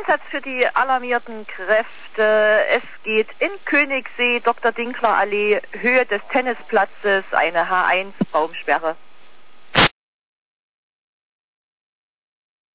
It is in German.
Einsatz für die alarmierten Kräfte. Es geht in Königssee, Dr. Dinkler Allee, Höhe des Tennisplatzes, eine H1 Baumsperre.